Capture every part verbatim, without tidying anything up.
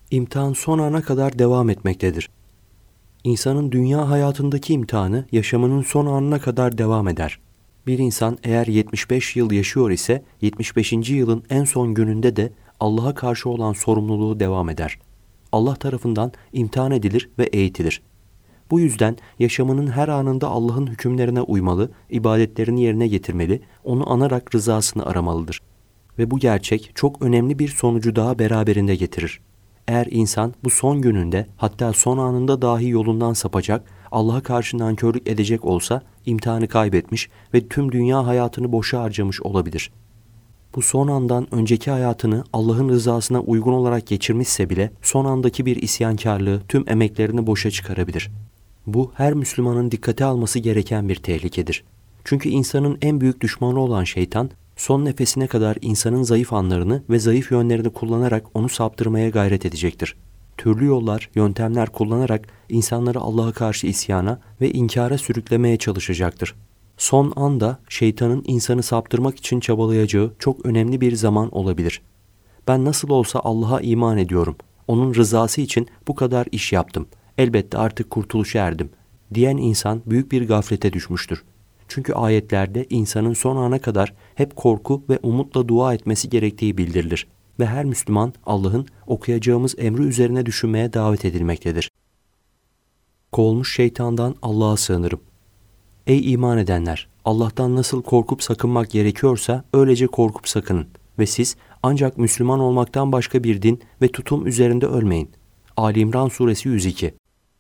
İmtihan son ana kadar devam etmektedir. İnsanın dünya hayatındaki imtihanı yaşamının son anına kadar devam eder. Bir insan eğer yetmiş beş yıl yaşıyor ise yetmiş beşinci yılın en son gününde de Allah'a karşı olan sorumluluğu devam eder. Allah tarafından imtihan edilir ve eğitilir. Bu yüzden yaşamının her anında Allah'ın hükümlerine uymalı, ibadetlerini yerine getirmeli, onu anarak rızasını aramalıdır. Ve bu gerçek çok önemli bir sonucu daha beraberinde getirir. Eğer insan bu son gününde, hatta son anında dahi yolundan sapacak, Allah'a karşı nankörlük edecek olsa imtihanı kaybetmiş ve tüm dünya hayatını boşa harcamış olabilir. Bu son andan önceki hayatını Allah'ın rızasına uygun olarak geçirmişse bile son andaki bir isyankarlığı tüm emeklerini boşa çıkarabilir. Bu her Müslümanın dikkate alması gereken bir tehlikedir. Çünkü insanın en büyük düşmanı olan şeytan, son nefesine kadar insanın zayıf anlarını ve zayıf yönlerini kullanarak onu saptırmaya gayret edecektir. Türlü yollar, yöntemler kullanarak insanları Allah'a karşı isyana ve inkara sürüklemeye çalışacaktır. Son anda şeytanın insanı saptırmak için çabalayacağı çok önemli bir zaman olabilir. Ben nasıl olsa Allah'a iman ediyorum. Onun rızası için bu kadar iş yaptım. Elbette artık kurtuluşa erdim diyen insan büyük bir gaflete düşmüştür. Çünkü ayetlerde insanın son ana kadar hep korku ve umutla dua etmesi gerektiği bildirilir ve her Müslüman Allah'ın okuyacağımız emri üzerine düşünmeye davet edilmektedir. Kovulmuş şeytandan Allah'a sığınırım. Ey iman edenler! Allah'tan nasıl korkup sakınmak gerekiyorsa öylece korkup sakının ve siz ancak Müslüman olmaktan başka bir din ve tutum üzerinde ölmeyin. Ali İmran suresi yüz iki.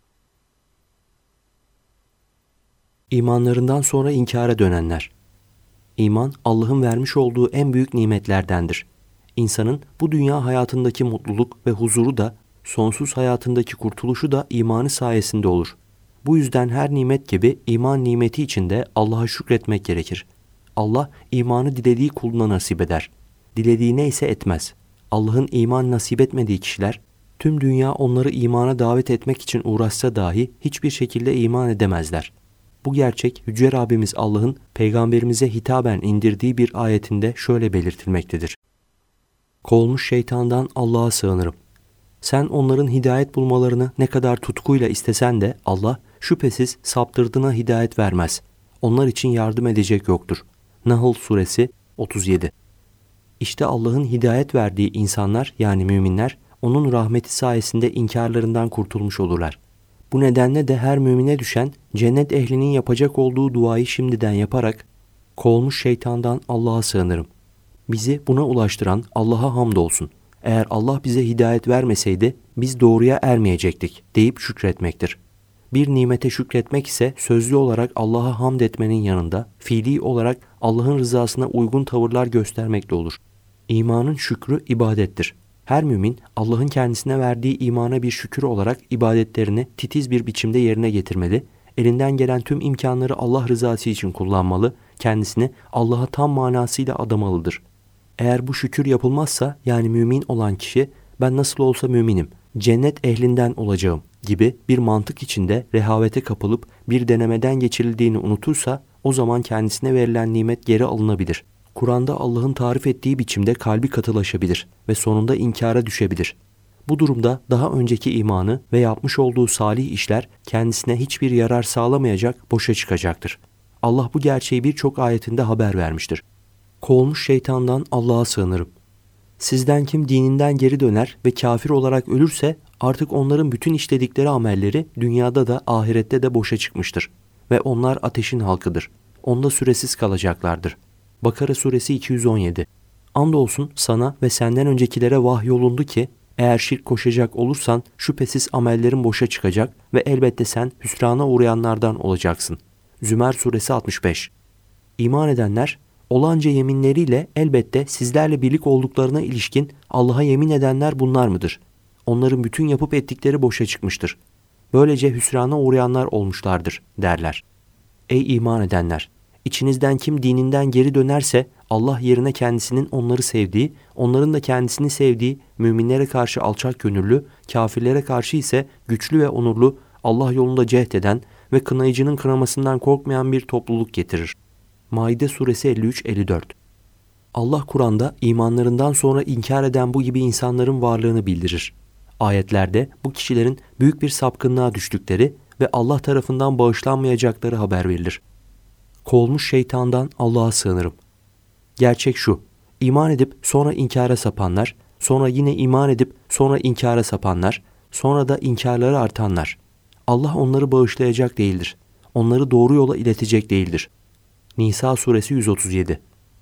İmanlarından sonra inkara dönenler. İman, Allah'ın vermiş olduğu en büyük nimetlerdendir. İnsanın bu dünya hayatındaki mutluluk ve huzuru da, sonsuz hayatındaki kurtuluşu da imanı sayesinde olur. Bu yüzden her nimet gibi iman nimeti için de Allah'a şükretmek gerekir. Allah imanı dilediği kuluna nasip eder. Dilediğine ise etmez. Allah'ın iman nasip etmediği kişiler, tüm dünya onları imana davet etmek için uğraşsa dahi hiçbir şekilde iman edemezler. Bu gerçek Yüce Rabbimiz Allah'ın peygamberimize hitaben indirdiği bir ayetinde şöyle belirtilmektedir. Kovulmuş şeytandan Allah'a sığınırım. Sen onların hidayet bulmalarını ne kadar tutkuyla istesen de Allah şüphesiz saptırdığına hidayet vermez. Onlar için yardım edecek yoktur. Nahl suresi otuz yedi. İşte Allah'ın hidayet verdiği insanlar yani müminler onun rahmeti sayesinde inkarlarından kurtulmuş olurlar. Bu nedenle de her mümine düşen cennet ehlinin yapacak olduğu duayı şimdiden yaparak kovulmuş şeytandan Allah'a sığınırım. Bizi buna ulaştıran Allah'a hamdolsun. Eğer Allah bize hidayet vermeseydi biz doğruya ermeyecektik deyip şükretmektir. Bir nimete şükretmek ise sözlü olarak Allah'a hamd etmenin yanında fiili olarak Allah'ın rızasına uygun tavırlar göstermek de olur. İmanın şükrü ibadettir. Her mümin Allah'ın kendisine verdiği imana bir şükür olarak ibadetlerini titiz bir biçimde yerine getirmeli, elinden gelen tüm imkanları Allah rızası için kullanmalı, kendisini Allah'a tam manasıyla adamalıdır. Eğer bu şükür yapılmazsa yani mümin olan kişi ben nasıl olsa müminim, cennet ehlinden olacağım gibi bir mantık içinde rehavete kapılıp bir denemeden geçirildiğini unutursa o zaman kendisine verilen nimet geri alınabilir. Kur'an'da Allah'ın tarif ettiği biçimde kalbi katılaşabilir ve sonunda inkara düşebilir. Bu durumda daha önceki imanı ve yapmış olduğu salih işler kendisine hiçbir yarar sağlamayacak, boşa çıkacaktır. Allah bu gerçeği birçok ayetinde haber vermiştir. Kovulmuş şeytandan Allah'a sığınırım. Sizden kim dininden geri döner ve kafir olarak ölürse artık onların bütün işledikleri amelleri dünyada da ahirette de boşa çıkmıştır ve onlar ateşin halkıdır. Onda süresiz kalacaklardır. Bakara suresi iki yüz on yedi. Andolsun sana ve senden öncekilere vahyolundu ki eğer şirk koşacak olursan şüphesiz amellerin boşa çıkacak ve elbette sen hüsrana uğrayanlardan olacaksın. Zümer suresi altmış beş. İman edenler olanca yeminleriyle elbette sizlerle birlik olduklarına ilişkin Allah'a yemin edenler bunlar mıdır? Onların bütün yapıp ettikleri boşa çıkmıştır. Böylece hüsrana uğrayanlar olmuşlardır derler. Ey iman edenler! İçinizden kim dininden geri dönerse Allah yerine kendisinin onları sevdiği, onların da kendisini sevdiği, müminlere karşı alçak gönüllü, kafirlere karşı ise güçlü ve onurlu, Allah yolunda cehd eden ve kınayıcının kınamasından korkmayan bir topluluk getirir. Maide suresi elli üç elli dört. Allah Kur'an'da imanlarından sonra inkar eden bu gibi insanların varlığını bildirir. Ayetlerde bu kişilerin büyük bir sapkınlığa düştükleri ve Allah tarafından bağışlanmayacakları haber verilir. Kovulmuş şeytandan Allah'a sığınırım. Gerçek şu, iman edip sonra inkara sapanlar, sonra yine iman edip sonra inkara sapanlar, sonra da inkarları artanlar. Allah onları bağışlayacak değildir. Onları doğru yola iletecek değildir. Nisa suresi yüz otuz yedi.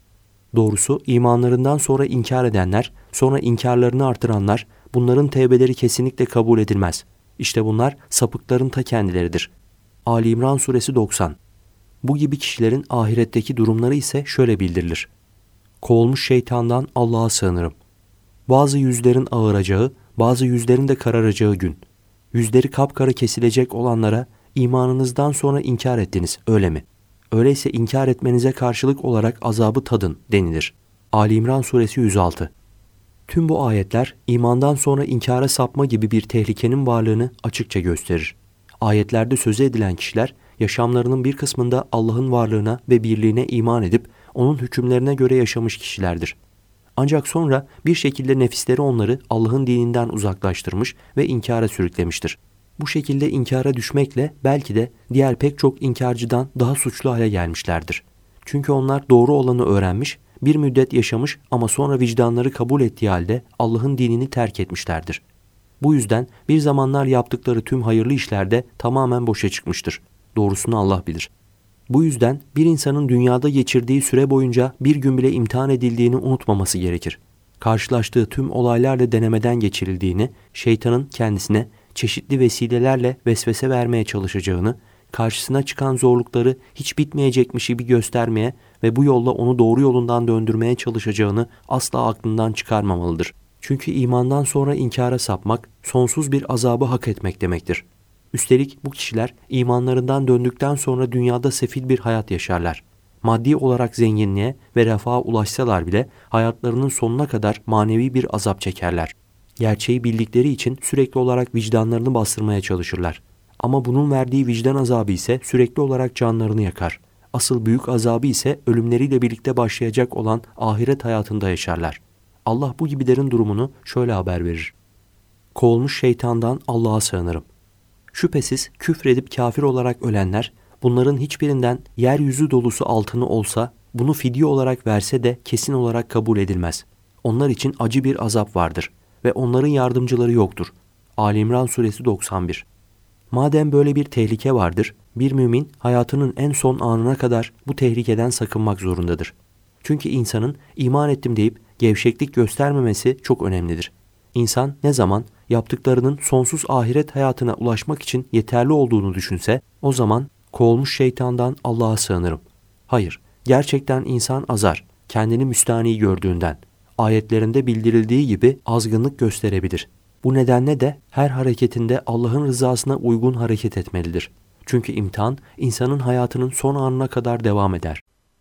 Doğrusu imanlarından sonra inkar edenler, sonra inkarlarını artıranlar, bunların tevbeleri kesinlikle kabul edilmez. İşte bunlar sapıkların ta kendileridir. Ali İmran suresi doksan. Bu gibi kişilerin ahiretteki durumları ise şöyle bildirilir. Kovulmuş şeytandan Allah'a sığınırım. Bazı yüzlerin ağıracağı, bazı yüzlerin de kararacağı gün. Yüzleri kapkara kesilecek olanlara imanınızdan sonra inkar ettiniz, öyle mi? Öyleyse inkar etmenize karşılık olarak azabı tadın denilir. Ali İmran suresi yüz altı. Tüm bu ayetler imandan sonra inkara sapma gibi bir tehlikenin varlığını açıkça gösterir. Ayetlerde söz edilen kişiler yaşamlarının bir kısmında Allah'ın varlığına ve birliğine iman edip onun hükümlerine göre yaşamış kişilerdir. Ancak sonra bir şekilde nefisleri onları Allah'ın dininden uzaklaştırmış ve inkara sürüklemiştir. Bu şekilde inkara düşmekle belki de diğer pek çok inkarcıdan daha suçlu hale gelmişlerdir. Çünkü onlar doğru olanı öğrenmiş, bir müddet yaşamış ama sonra vicdanları kabul ettiği halde Allah'ın dinini terk etmişlerdir. Bu yüzden bir zamanlar yaptıkları tüm hayırlı işlerde tamamen boşa çıkmıştır. Doğrusunu Allah bilir. Bu yüzden bir insanın dünyada geçirdiği süre boyunca bir gün bile imtihan edildiğini unutmaması gerekir. Karşılaştığı tüm olaylarla denemeden geçirildiğini, şeytanın kendisine çeşitli vesilelerle vesvese vermeye çalışacağını, karşısına çıkan zorlukları hiç bitmeyecekmiş gibi göstermeye ve bu yolla onu doğru yolundan döndürmeye çalışacağını asla aklından çıkarmamalıdır. Çünkü imandan sonra inkara sapmak, sonsuz bir azabı hak etmek demektir. Üstelik bu kişiler imanlarından döndükten sonra dünyada sefil bir hayat yaşarlar. Maddi olarak zenginliğe ve refaha ulaşsalar bile hayatlarının sonuna kadar manevi bir azap çekerler. Gerçeği bildikleri için sürekli olarak vicdanlarını bastırmaya çalışırlar. Ama bunun verdiği vicdan azabı ise sürekli olarak canlarını yakar. Asıl büyük azabı ise ölümleriyle birlikte başlayacak olan ahiret hayatında yaşarlar. Allah bu gibilerin durumunu şöyle haber verir. Kovulmuş şeytandan Allah'a sığınırım. Şüphesiz küfredip kafir olarak ölenler, bunların hiçbirinden yeryüzü dolusu altını olsa, bunu fidye olarak verse de kesin olarak kabul edilmez. Onlar için acı bir azap vardır ve onların yardımcıları yoktur. Ali İmran suresi doksan bir. Madem böyle bir tehlike vardır, bir mümin hayatının en son anına kadar bu tehlikeden sakınmak zorundadır. Çünkü insanın iman ettim deyip gevşeklik göstermemesi çok önemlidir. İnsan ne zaman yaptıklarının sonsuz ahiret hayatına ulaşmak için yeterli olduğunu düşünse, o zaman kovulmuş şeytandan Allah'a sığınırım. Hayır, gerçekten insan azar, kendini müstahni gördüğünden. Ayetlerinde bildirildiği gibi azgınlık gösterebilir. Bu nedenle de her hareketinde Allah'ın rızasına uygun hareket etmelidir. Çünkü imtihan insanın hayatının son anına kadar devam eder.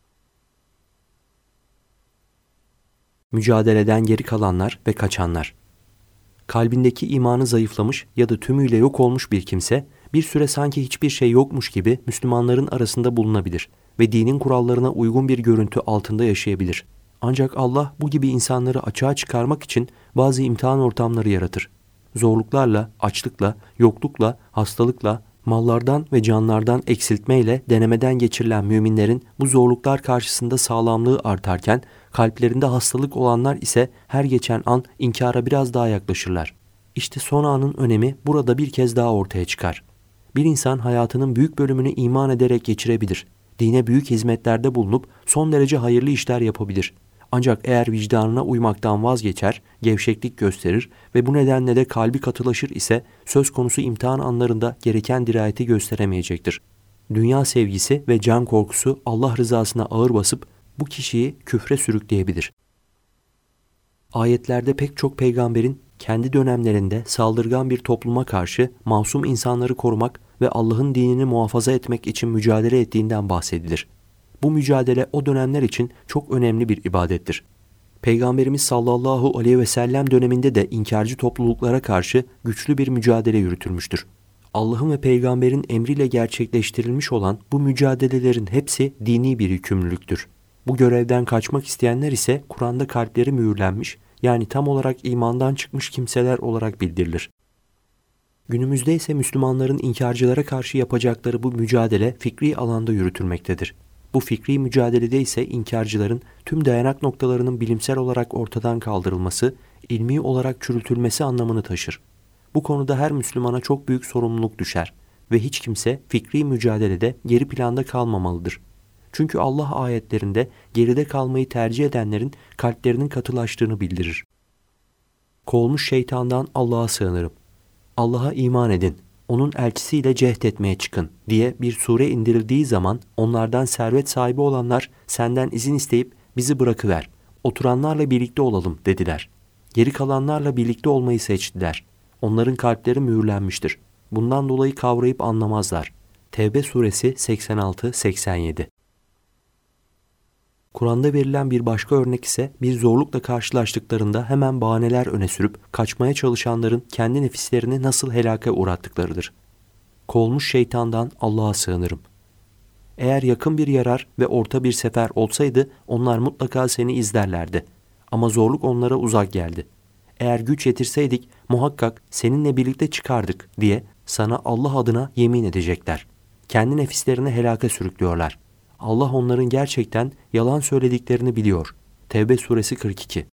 Mücadeleden geri kalanlar ve kaçanlar. Kalbindeki imanı zayıflamış ya da tümüyle yok olmuş bir kimse, bir süre sanki hiçbir şey yokmuş gibi Müslümanların arasında bulunabilir ve dinin kurallarına uygun bir görüntü altında yaşayabilir. Ancak Allah bu gibi insanları açığa çıkarmak için bazı imtihan ortamları yaratır. Zorluklarla, açlıkla, yoklukla, hastalıkla, mallardan ve canlardan eksiltmeyle denemeden geçirilen müminlerin bu zorluklar karşısında sağlamlığı artarken, kalplerinde hastalık olanlar ise her geçen an inkara biraz daha yaklaşırlar. İşte son anın önemi burada bir kez daha ortaya çıkar. Bir insan hayatının büyük bölümünü iman ederek geçirebilir. Dine büyük hizmetlerde bulunup son derece hayırlı işler yapabilir. Ancak eğer vicdanına uymaktan vazgeçer, gevşeklik gösterir ve bu nedenle de kalbi katılaşır ise söz konusu imtihan anlarında gereken dirayeti gösteremeyecektir. Dünya sevgisi ve can korkusu Allah rızasına ağır basıp bu kişiyi küfre sürükleyebilir. Ayetlerde pek çok peygamberin kendi dönemlerinde saldırgan bir topluma karşı masum insanları korumak ve Allah'ın dinini muhafaza etmek için mücadele ettiğinden bahsedilir. Bu mücadele o dönemler için çok önemli bir ibadettir. Peygamberimiz sallallahu aleyhi ve sellem döneminde de inkarcı topluluklara karşı güçlü bir mücadele yürütülmüştür. Allah'ın ve peygamberin emriyle gerçekleştirilmiş olan bu mücadelelerin hepsi dini bir yükümlülüktür. Bu görevden kaçmak isteyenler ise Kur'an'da kalpleri mühürlenmiş yani tam olarak imandan çıkmış kimseler olarak bildirilir. Günümüzde ise Müslümanların inkarcılara karşı yapacakları bu mücadele fikri alanda yürütülmektedir. Bu fikri mücadelede ise inkarcıların tüm dayanak noktalarının bilimsel olarak ortadan kaldırılması, ilmi olarak çürütülmesi anlamını taşır. Bu konuda her Müslümana çok büyük sorumluluk düşer ve hiç kimse fikri mücadelede geri planda kalmamalıdır. Çünkü Allah ayetlerinde geride kalmayı tercih edenlerin kalplerinin katılaştığını bildirir. Kovulmuş şeytandan Allah'a sığınırım. Allah'a iman edin, onun elçisiyle cehd etmeye çıkın diye bir sure indirildiği zaman onlardan servet sahibi olanlar senden izin isteyip bizi bırakıver, oturanlarla birlikte olalım dediler. Geri kalanlarla birlikte olmayı seçtiler. Onların kalpleri mühürlenmiştir. Bundan dolayı kavrayıp anlamazlar. Tevbe suresi seksen altı seksen yedi. Kur'an'da verilen bir başka örnek ise bir zorlukla karşılaştıklarında hemen bahaneler öne sürüp kaçmaya çalışanların kendi nefislerini nasıl helake uğrattıklarıdır. Kovulmuş şeytandan Allah'a sığınırım. Eğer yakın bir yarar ve orta bir sefer olsaydı onlar mutlaka seni izlerlerdi. Ama zorluk onlara uzak geldi. Eğer güç yetirseydik muhakkak seninle birlikte çıkardık diye sana Allah adına yemin edecekler. Kendi nefislerini helake sürüklüyorlar. Allah onların gerçekten yalan söylediklerini biliyor. Tevbe suresi kırk iki.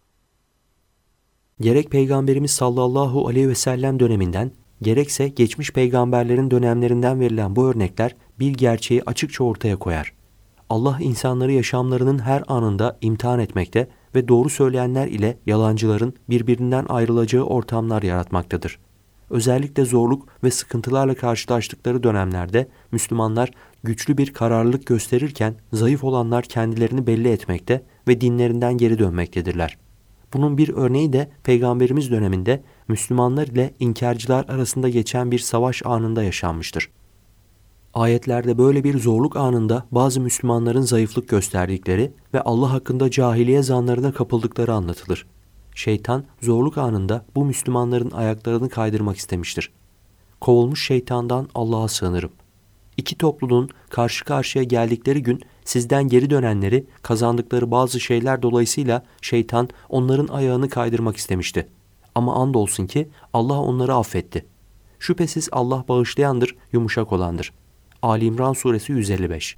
Gerek Peygamberimiz sallallahu aleyhi ve sellem döneminden, gerekse geçmiş peygamberlerin dönemlerinden verilen bu örnekler bir gerçeği açıkça ortaya koyar. Allah insanları yaşamlarının her anında imtihan etmekte ve doğru söyleyenler ile yalancıların birbirinden ayrılacağı ortamlar yaratmaktadır. Özellikle zorluk ve sıkıntılarla karşılaştıkları dönemlerde Müslümanlar güçlü bir kararlılık gösterirken zayıf olanlar kendilerini belli etmekte ve dinlerinden geri dönmektedirler. Bunun bir örneği de Peygamberimiz döneminde Müslümanlar ile inkarcılar arasında geçen bir savaş anında yaşanmıştır. Ayetlerde böyle bir zorluk anında bazı Müslümanların zayıflık gösterdikleri ve Allah hakkında cahiliye zanlarına kapıldıkları anlatılır. Şeytan zorluk anında bu Müslümanların ayaklarını kaydırmak istemiştir. Kovulmuş şeytandan Allah'a sığınırım. İki topluluğun karşı karşıya geldikleri gün sizden geri dönenleri kazandıkları bazı şeyler dolayısıyla şeytan onların ayağını kaydırmak istemişti. Ama andolsun ki Allah onları affetti. Şüphesiz Allah bağışlayandır, yumuşak olandır. Ali İmran suresi yüz elli beş.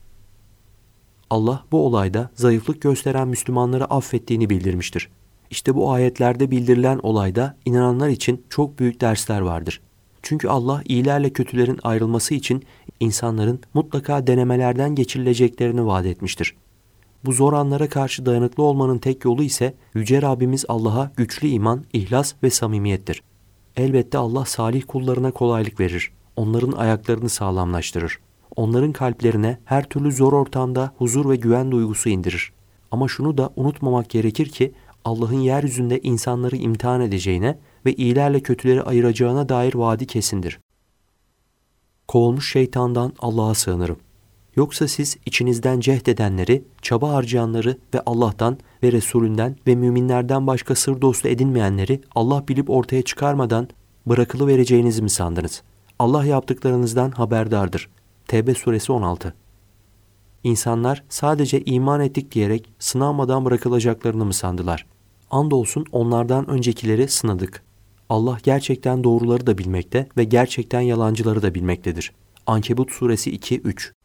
Allah bu olayda zayıflık gösteren Müslümanları affettiğini bildirmiştir. İşte bu ayetlerde bildirilen olayda inananlar için çok büyük dersler vardır. Çünkü Allah iyilerle kötülerin ayrılması için insanların mutlaka denemelerden geçirileceklerini vaat etmiştir. Bu zor anlara karşı dayanıklı olmanın tek yolu ise Yüce Rabbimiz Allah'a güçlü iman, ihlas ve samimiyettir. Elbette Allah salih kullarına kolaylık verir. Onların ayaklarını sağlamlaştırır. Onların kalplerine her türlü zor ortamda huzur ve güven duygusu indirir. Ama şunu da unutmamak gerekir ki Allah'ın yeryüzünde insanları imtihan edeceğine ve iyilerle kötüleri ayıracağına dair vaadi kesindir. Kovulmuş şeytandan Allah'a sığınırım. Yoksa siz içinizden cehd edenleri, çaba harcayanları ve Allah'tan ve Resulünden ve müminlerden başka sır dostu edinmeyenleri Allah bilip ortaya çıkarmadan bırakılıvereceğinizi mi sandınız? Allah yaptıklarınızdan haberdardır. Tevbe suresi on altı. İnsanlar sadece iman ettik diyerek sınanmadan bırakılacaklarını mı sandılar? Andolsun onlardan öncekileri sınadık. Allah gerçekten doğruları da bilmekte ve gerçekten yalancıları da bilmektedir. Ankebut suresi iki üç.